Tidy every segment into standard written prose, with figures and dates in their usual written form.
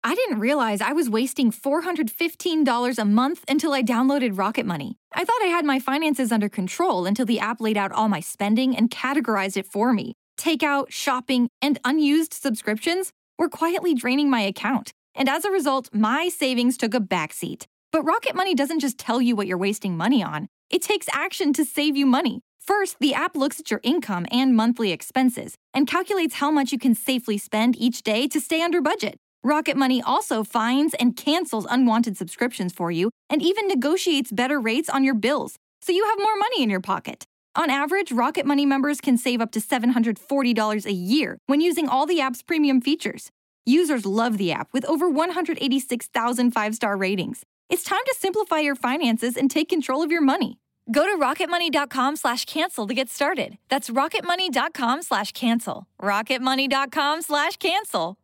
I didn't realize I was wasting $415 a month until I downloaded Rocket Money. I thought I had my finances under control until the app laid out all my spending and categorized it for me. Takeout, shopping, and unused subscriptions were quietly draining my account. And as a result, my savings took a backseat. But Rocket Money doesn't just tell you what you're wasting money on. It takes action to save you money. First, the app looks at your income and monthly expenses and calculates how much you can safely spend each day to stay under budget. Rocket Money also finds and cancels unwanted subscriptions for you and even negotiates better rates on your bills, so you have more money in your pocket. On average, Rocket Money members can save up to $740 a year when using all the app's premium features. Users love the app with over 186,000 five-star ratings. It's time to simplify your finances and take control of your money. Go to rocketmoney.com/cancel to get started. That's rocketmoney.com/cancel. rocketmoney.com/cancel.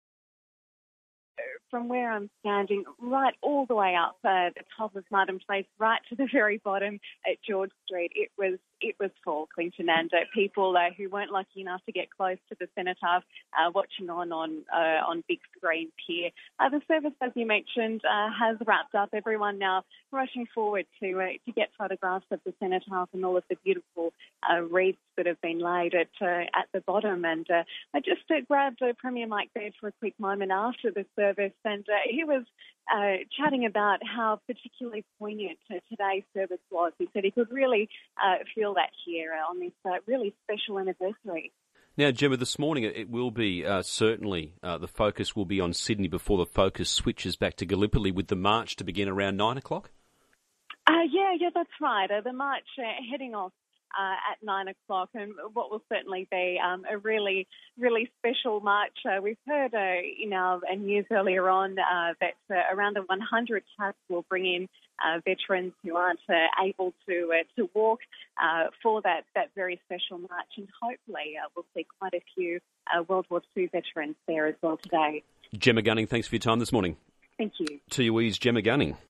From where I'm standing, right all the way up the top of Martin Place, right to the very bottom at George Street, it was full, Clinton, and people who weren't lucky enough to get close to the cenotaph watching on big screen here. The service, as you mentioned, has wrapped up. Everyone now rushing forward to get photographs of the cenotaph and all of the beautiful wreaths that have been laid at the bottom. And I just grabbed Premier Mike Baird for a quick moment after the service, and he was chatting about how particularly poignant today's service was. He said he could really feel that here on this really special anniversary. Now, Gemma, this morning it will be certainly the focus will be on Sydney before the focus switches back to Gallipoli with the march to begin around 9 o'clock? Yeah, that's right. The march heading off at 9 o'clock, and what will certainly be a really, really special march. We've heard in our news earlier on that around 100 cabs will bring in veterans who aren't able to walk for that very special march, and hopefully we'll see quite a few World War II veterans there as well today. Gemma Gunning, thanks for your time this morning. Thank you. To you, Gemma Gunning.